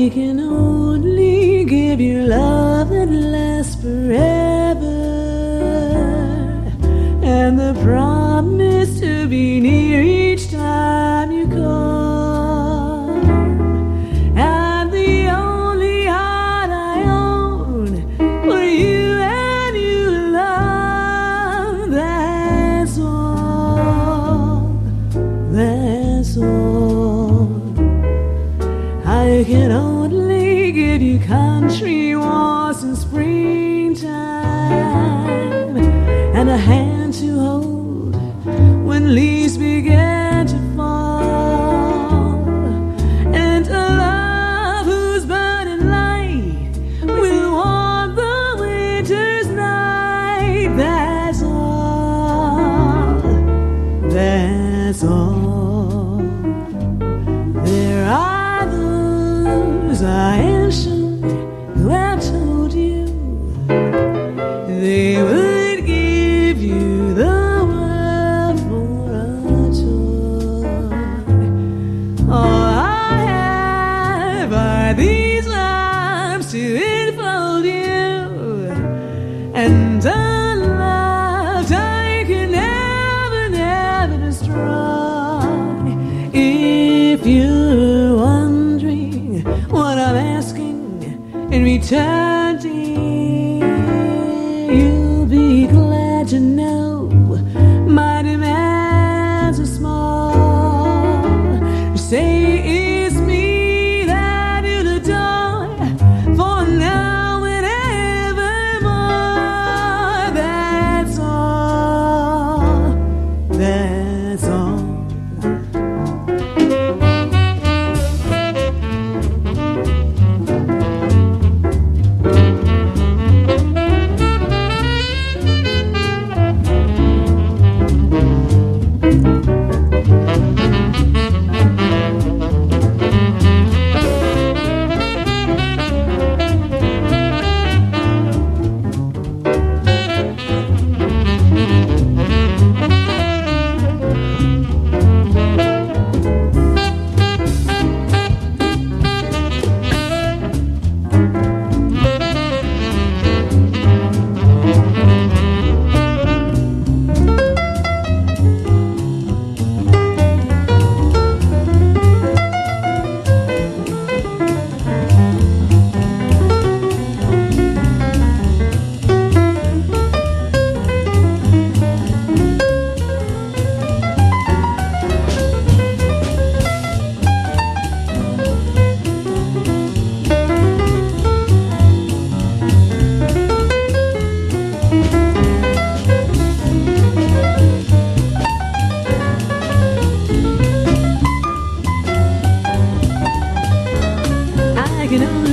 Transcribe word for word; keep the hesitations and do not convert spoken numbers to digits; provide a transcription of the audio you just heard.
I can only give you love that lasts forever, and the promise to be near each time you come. And the only heart I own for you and you love. That's all. That's all. I can only give you country walks in springtime, and a hand to hold when leaves begin to fall, and a love whose burning light will warm the winter's night. That's all. That's all. There are those I am sure who have told you they would give you the world for a toy. All I have are these arms to enfold you, and a love I can never, never destroy. If you're wondering what I'm asking in return, dear, you'll be glad to know my demands are small. Say it's me that you'll adore for now and evermore. That's all. That's all. I can